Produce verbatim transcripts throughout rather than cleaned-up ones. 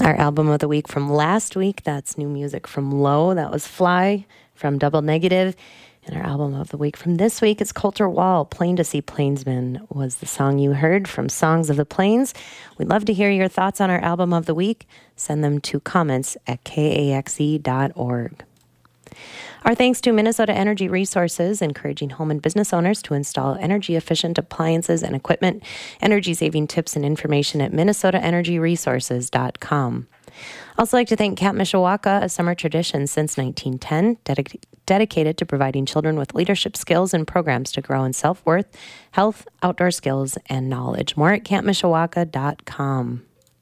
Our album of the week from last week, that's new music from Low. That was Fly from Double Negative. And our album of the week from this week is Colter Wall. Plain to See Plainsman was the song you heard from Songs of the Plains. We'd love to hear your thoughts on our album of the week. Send them to comments at k a x e dot org. Our thanks to Minnesota Energy Resources, encouraging home and business owners to install energy-efficient appliances and equipment. Energy-saving tips and information at minnesota energy resources dot com. Also like to thank Camp Mishawaka, a summer tradition since nineteen ten, dedic- dedicated to providing children with leadership skills and programs to grow in self-worth, health, outdoor skills, and knowledge. More at camp mishawaka dot com.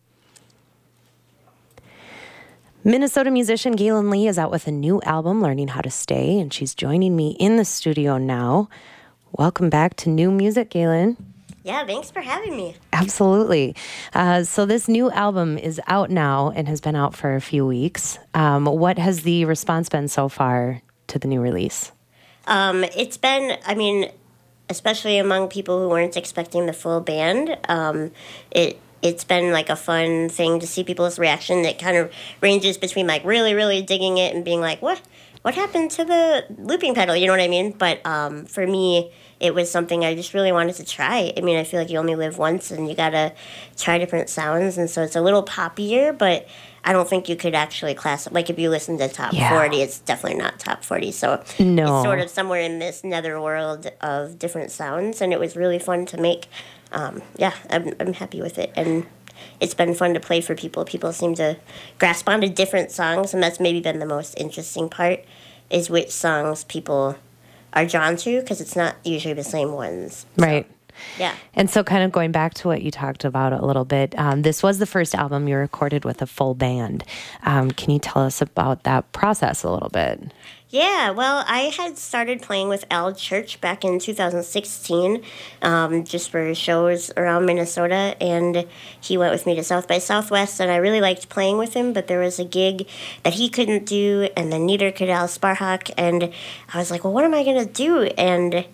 Minnesota musician Galen Lee is out with a new album, Learning How to Stay, and she's joining me in the studio now. Welcome back to New Music, Galen. Yeah, thanks for having me. Absolutely. Uh, so this new album is out now and has been out for a few weeks. Um, what has the response been so far to the new release? Um, it's been, I mean, especially among people who weren't expecting the full band, um, it it's been like a fun thing to see people's reaction that kind of ranges between like really, really digging it and being like, what? What happened to the looping pedal? You know what I mean? But um, for me, it was something I just really wanted to try. I mean, I feel like you only live once and you gotta try different sounds. And so it's a little poppier, but I don't think you could actually class it. Like if you listen to top yeah. forty, it's definitely not top forty. So no. It's sort of somewhere in this netherworld of different sounds. And it was really fun to make. Um, yeah, I'm, I'm happy with it. And it's been fun to play for people. People seem to grasp onto different songs, and that's maybe been the most interesting part, is which songs people are drawn to, because it's not usually the same ones. So, right. yeah. And so kind of going back to what you talked about a little bit, um, this was the first album you recorded with a full band. Um, can you tell us about that process a little bit? Yeah, well, I had started playing with Al Church back in two thousand sixteen, um, just for shows around Minnesota, and he went with me to South by Southwest, and I really liked playing with him, but there was a gig that he couldn't do, and then neither could Al Sparhawk, and I was like, well, what am I going to do? And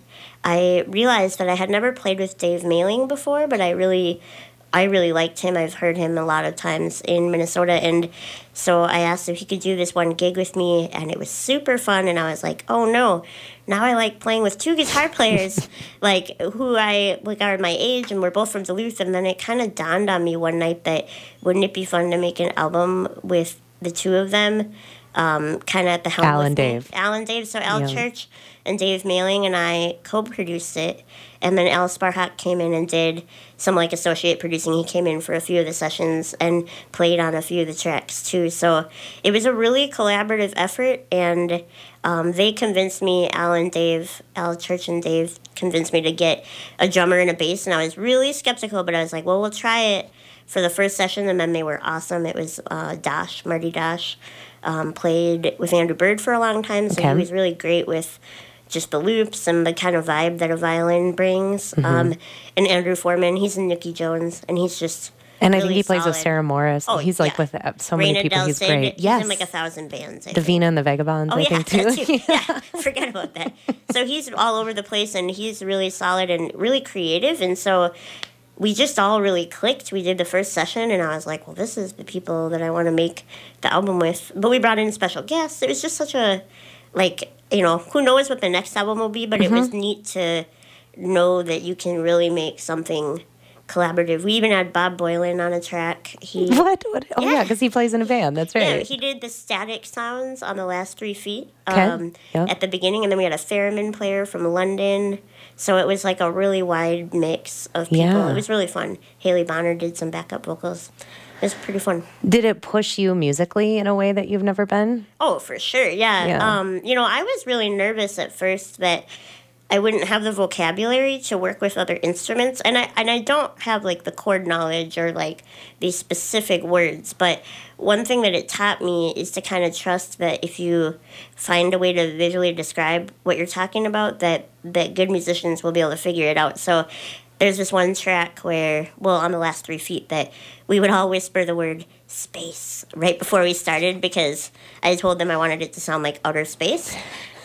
I realized that I had never played with Dave Mailing before, but I really... I really liked him. I've heard him a lot of times in Minnesota, and so I asked if he could do this one gig with me, and it was super fun, and I was like, oh no, now I like playing with two guitar players, like, who I, like, are my age, and we're both from Duluth, and then it kind of dawned on me one night that wouldn't it be fun to make an album with the two of them, um, kind of at the helm Al with and me. Dave. Al and Dave, so Al Yeah. Church and Dave Mailing and I co-produced it, and then Al Sparhawk came in and did some like associate producing. He came in for a few of the sessions and played on a few of the tracks too. So it was a really collaborative effort, and um, they convinced me, Al and Dave, Al Church and Dave convinced me to get a drummer and a bass, and I was really skeptical, but I was like, well, we'll try it for the first session, and then they were awesome. It was uh, Dosh, Marty Dosh, um, played with Andrew Bird for a long time, so okay. he was really great with just the loops and the kind of vibe that a violin brings. Mm-hmm. Um, and Andrew Foreman, he's in Nikki Jones, and he's just And really I think he plays solid. with Sarah Morris. Oh, he's like yeah. with uh, so Raina many people. He's Delcid, great. He's Yes. in like a thousand bands. I Davina think. and the Vagabonds, Oh, I yeah, think, too. that too. Yeah, forget about that. So he's all over the place, and he's really solid and really creative, and so we just all really clicked. We did the first session, and I was like, well, this is the people that I want to make the album with. But we brought in special guests. It was just such a, like, you know, who knows what the next album will be, but mm-hmm. it was neat to know that you can really make something collaborative. We even had Bob Boylan on a track. He What? what? Oh, yeah, because yeah, he plays in a band. That's right. Yeah, he did the static sounds on the last three feet okay. um, yep. at the beginning, and then we had a theremin player from London. So it was like a really wide mix of people. Yeah. It was really fun. Haley Bonner did some backup vocals. It was pretty fun. Did it push you musically in a way that you've never been? Oh, for sure, yeah. yeah. Um, you know, I was really nervous at first that I wouldn't have the vocabulary to work with other instruments, and I and I don't have like the chord knowledge or like these specific words. But one thing that it taught me is to kind of trust that if you find a way to visually describe what you're talking about, that that good musicians will be able to figure it out. So there's this one track where, well, on the last three feet, that we would all whisper the word space right before we started because I told them I wanted it to sound like outer space.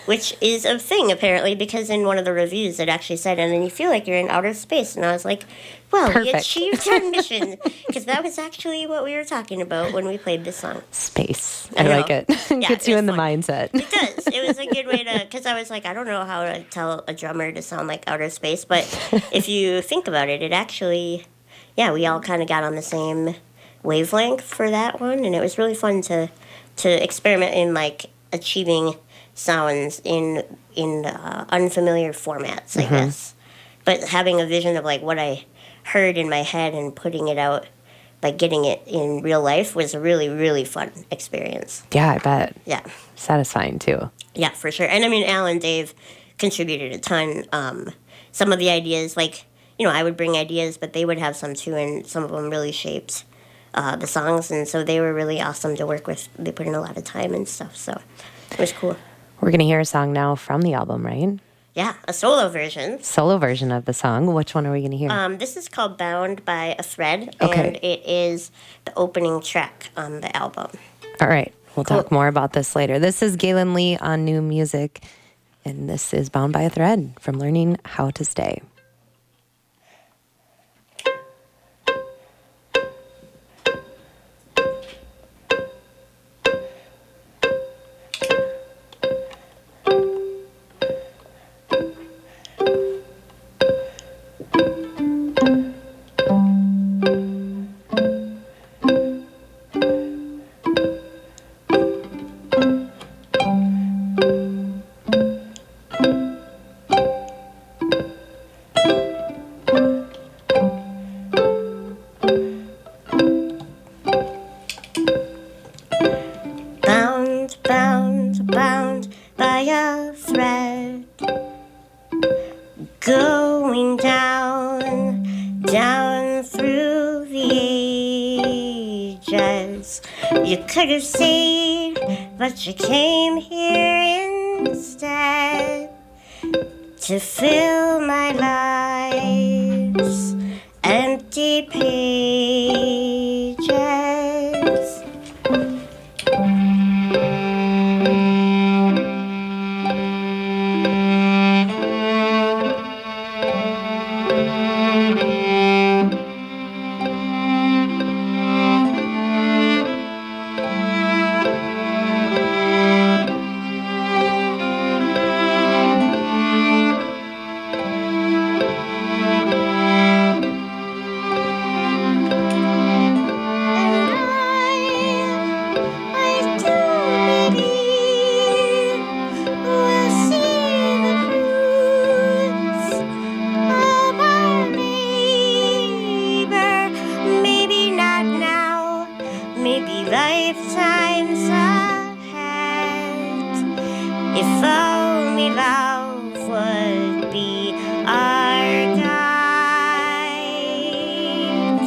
which is a thing apparently because in one of the reviews it actually said, and then you feel like you're in outer space. And I was like, well, we Perfect. achieved our mission because that was actually what we were talking about when we played this song. Space. I I, know. like it. Yeah, Gets it you was in the fun. mindset. It does. It was a good way to, because I was like, I don't know how to tell a drummer to sound like outer space, but if you think about it, it actually, yeah, we all kind of got on the same wavelength for that one, and it was really fun to to experiment in like achieving sounds in in uh, unfamiliar formats, I Mm-hmm. guess. But having a vision of like what I heard in my head and putting it out, like getting it in real life, was a really really fun experience. Yeah, I bet. Yeah. Satisfying too. Yeah, for sure. And I mean, Al and Dave contributed a ton. Um, some of the ideas, like, you know, I would bring ideas, but they would have some too, and some of them really shaped uh, the songs. And so they were really awesome to work with. They put in a lot of time and stuff. So it was cool. We're going to hear a song now from the album, right? Yeah, a solo version. Solo version of the song. Which one are we going to hear? Um, this is called Bound by a Thread, Okay. and it is the opening track on the album. All right. We'll Cool. talk more about this later. This is Galen Lee on New Music, and this is Bound by a Thread from Learning How to Stay. Bound, bound, bound by a thread, going down, down through the ages. You could have stayed, but you came here instead to fill my life's empty pages. Lifetimes ahead, if only love would be our guide.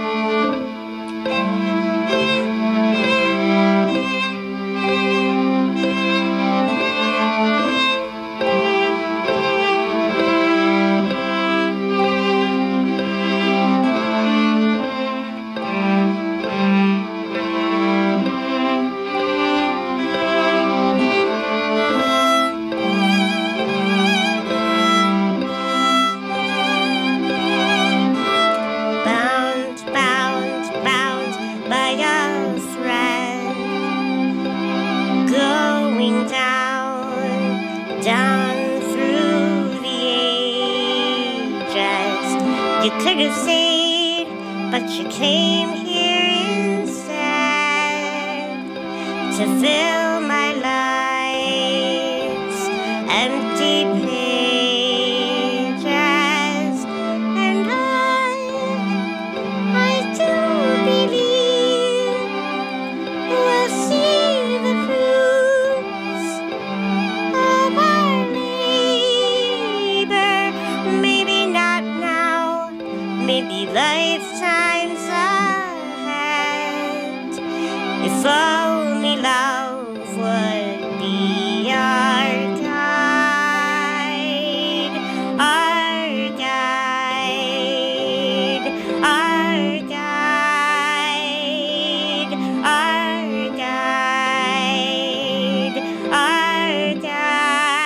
Bound, bound, bound by a thread, going down, down through the ages. You could have stayed, but you came here instead to fill my life's empty pages. And I I do believe we'll see the fruits of our labor. Maybe not now, maybe lifetimes ahead. If only love would be our guide, our guide, our guide, our guide, our guide.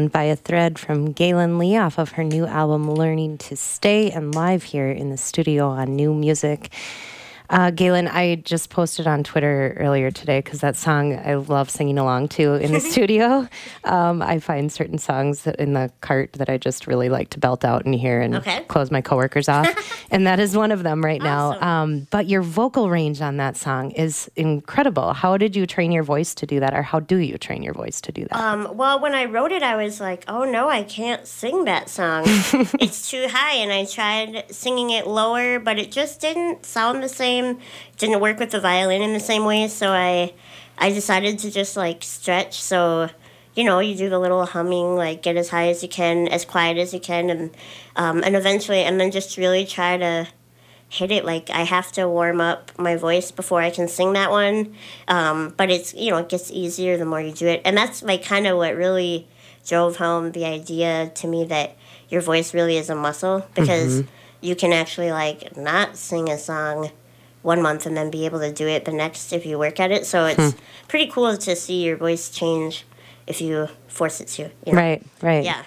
Bound by a Thread from Galen Lee off of her new album Learning to Stay, and live here in the studio on New Music. Uh, Galen, I just posted on Twitter earlier today because that song I love singing along to in the studio. Um, I find certain songs that in the cart that I just really like to belt out in here and okay. close my coworkers off. And that is one of them right awesome. now. Um, but your vocal range on that song is incredible. How did you train your voice to do that, or how do you train your voice to do that? Um, well, when I wrote it, I was like, oh no, I can't sing that song. It's too high. And I tried singing it lower, but it just didn't sound the same. Didn't work with the violin in the same way, so I I decided to just like stretch. So, you know, you do the little humming, like get as high as you can, as quiet as you can, and um, and eventually, and then just really try to hit it. Like I have to warm up my voice before I can sing that one. Um, but it's, you know, it gets easier the more you do it, and that's like kind of what really drove home the idea to me that your voice really is a muscle, because mm-hmm. you can actually like not sing a song one month and then be able to do it the next if you work at it. So it's hmm. pretty cool to see your voice change if you force it to. You know? Right, right. Yeah.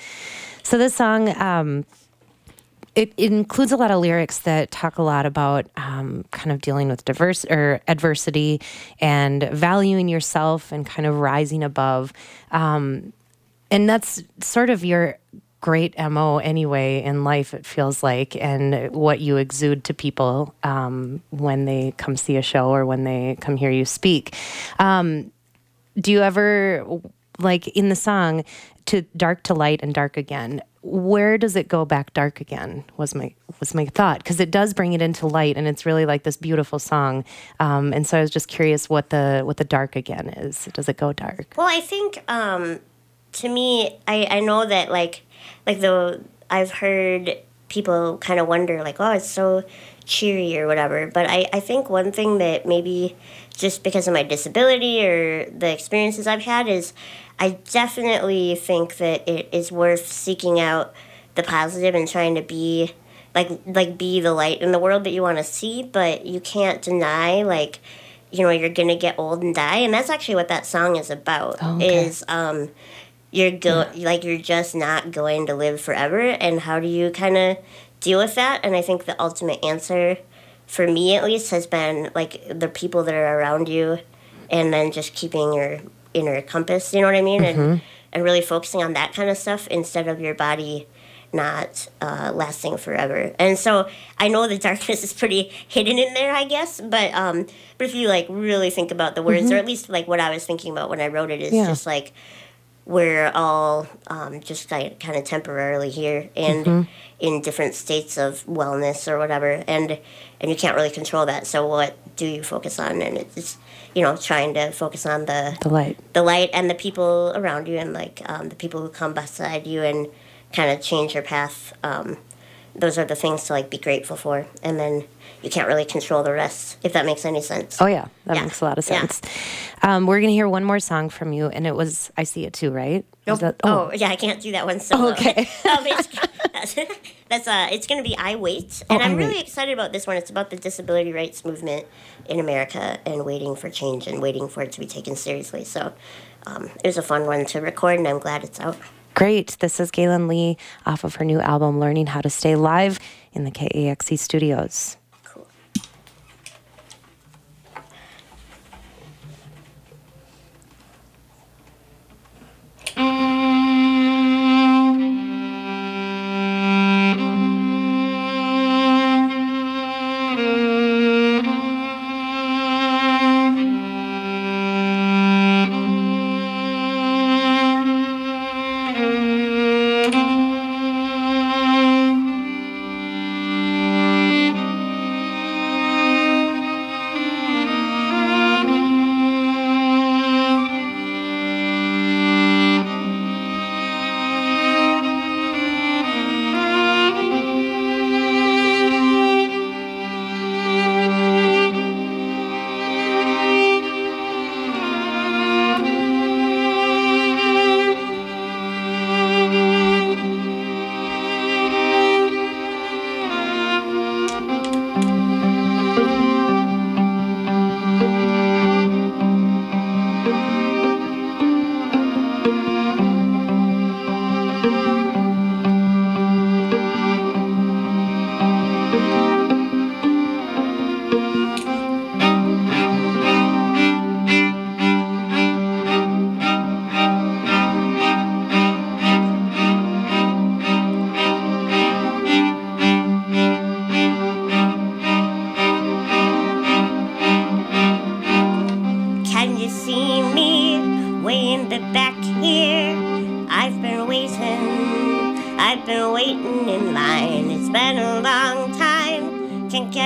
So this song, um, it, it includes a lot of lyrics that talk a lot about um, kind of dealing with diverse or adversity and valuing yourself and kind of rising above. Um, and that's sort of your great M O anyway in life, it feels like, and what you exude to people um, when they come see a show or when they come hear you speak. Um, do you ever, like in the song, to dark to light and dark again, where does it go back dark again was my was my thought, because it does bring it into light, and it's really like this beautiful song. Um, and so I was just curious what the what the dark again is. Does it go dark? Well, I think um, to me, I, I know that like Like, though I've heard people kind of wonder, like, oh, it's so cheery or whatever. But I, I think one thing that maybe just because of my disability or the experiences I've had is I definitely think that it is worth seeking out the positive and trying to be, like, like be the light in the world that you want to see. But you can't deny, like, you know, you're going to get old and die. And that's actually what that song is about, oh, okay. is... um. You're go yeah. like you're just not going to live forever, and how do you kind of deal with that? And I think the ultimate answer, for me at least, has been like the people that are around you, and then just keeping your inner compass. You know what I mean? Mm-hmm. And and really focusing on that kind of stuff instead of your body not uh, lasting forever. And so I know the darkness is pretty hidden in there, I guess. But um, but if you like really think about the words, mm-hmm. or at least like what I was thinking about when I wrote it, is yeah. just like. We're all um, just like, kind of temporarily here and mm-hmm. in different states of wellness or whatever, and and you can't really control that. So what do you focus on? And it's, you know, trying to focus on the the light, the light, and the people around you, and like um, the people who come beside you, and kind of change your path. Um, those are the things to like be grateful for, and then you can't really control the rest, if that makes any sense. Oh yeah, that yeah. makes a lot of sense. Yeah. Um, we're gonna hear one more song from you, and it was "I See It Too," right? Nope. That, oh. oh yeah, I can't do that one solo. Oh, okay. um, it's, that's, that's uh, it's gonna be "I Wait," and oh, I'm really wait. excited about this one. It's about the disability rights movement in America and waiting for change and waiting for it to be taken seriously. So um, it was a fun one to record, and I'm glad it's out. Great. This is Galen Lee off of her new album, Learning How to Stay, live in the K A X C studios. Cool.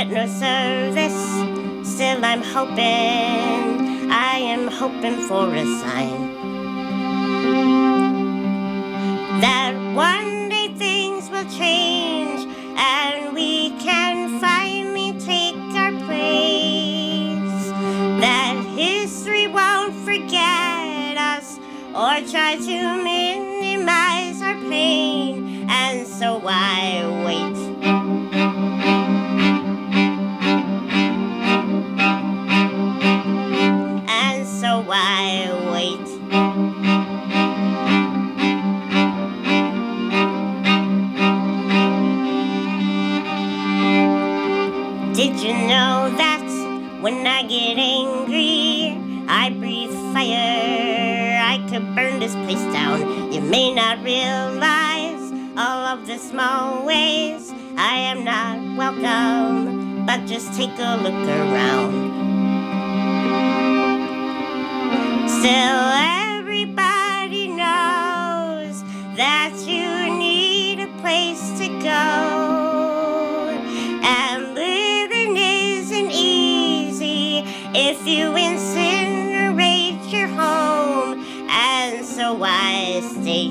get no service. Still I'm hoping, I am hoping for a sign that one day things will change and we can finally take our place, that history won't forget us or try to minimize our pain, and so I wait. And so I wait. Did you know that when I get angry, I breathe fire? I could burn this place down. You may not realize all of the small ways I am not welcome, but just take a look around. Still, everybody knows that you need a place to go. And living isn't easy if you incinerate your home. And so I stay.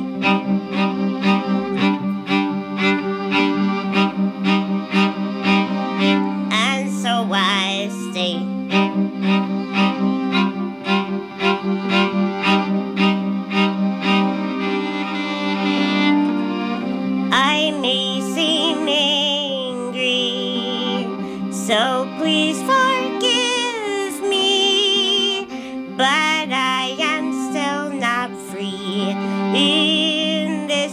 And so I stay. I may seem angry, so please forgive me, but I am still not free in this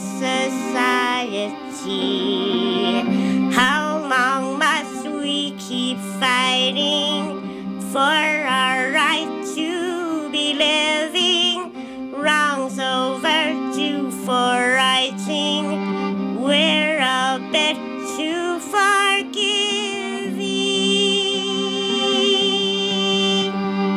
society. How long must we keep fighting for our right to be living? Wrongs overdue for righting. We're a bit too forgiving.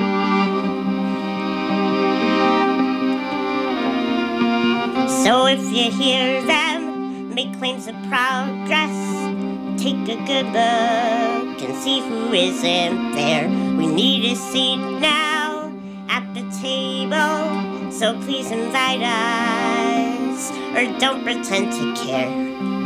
So if you hear them make claims of progress, take a good look and see who isn't there. We need a seat now at the table, so please invite us, or don't pretend to care.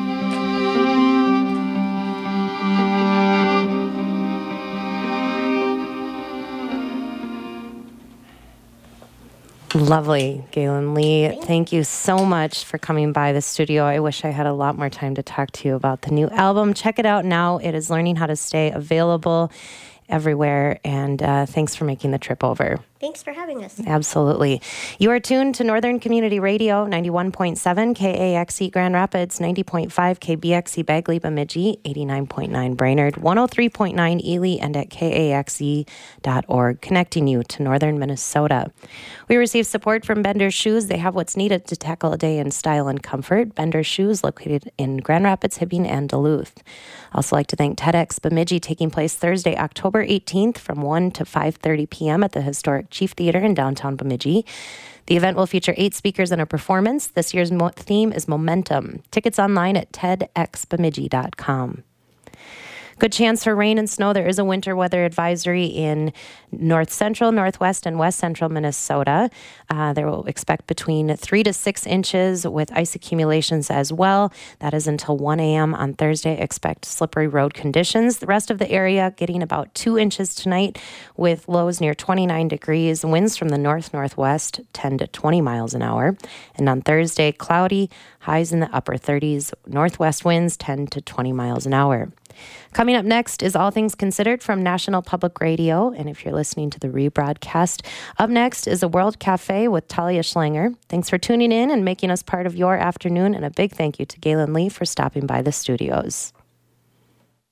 Lovely, Galen Lee. Thank you so much for coming by the studio. I wish I had a lot more time to talk to you about the new album. Check it out now. It is Learning How to Stay available everywhere. And uh, thanks for making the trip over. Thanks for having us. Absolutely. You are tuned to Northern Community Radio, ninety-one point seven K A X E Grand Rapids, ninety point five K B X E Bagley Bemidji, eighty-nine point nine Brainerd, one oh three point nine Ely, and at K A X E dot org, connecting you to Northern Minnesota. We receive support from Bender's Shoes. They have what's needed to tackle a day in style and comfort. Bender's Shoes, located in Grand Rapids, Hibbing, and Duluth. Also like to thank TEDx Bemidji, taking place Thursday, October eighteenth from one to five thirty p.m. at the historic Chief Theater in downtown Bemidji. The event will feature eight speakers and a performance. This year's mo- theme is Momentum. Tickets online at ted x bemidji dot com. Good chance for rain and snow. There is a winter weather advisory in north central, northwest, and west central Minnesota. Uh, they will expect between three to six inches with ice accumulations as well. That is until one a.m. on Thursday. Expect slippery road conditions. The rest of the area getting about two inches tonight with lows near twenty-nine degrees. Winds from the north-northwest, ten to twenty miles an hour. And on Thursday, cloudy, highs in the upper thirties. Northwest winds, ten to twenty miles an hour. Coming up next is All Things Considered from National Public Radio. And if you're listening to the rebroadcast, up next is a World Cafe with Talia Schlanger. Thanks for tuning in and making us part of your afternoon. And a big thank you to Galen Lee for stopping by the studios.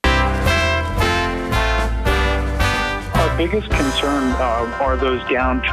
Our biggest concern uh, are those down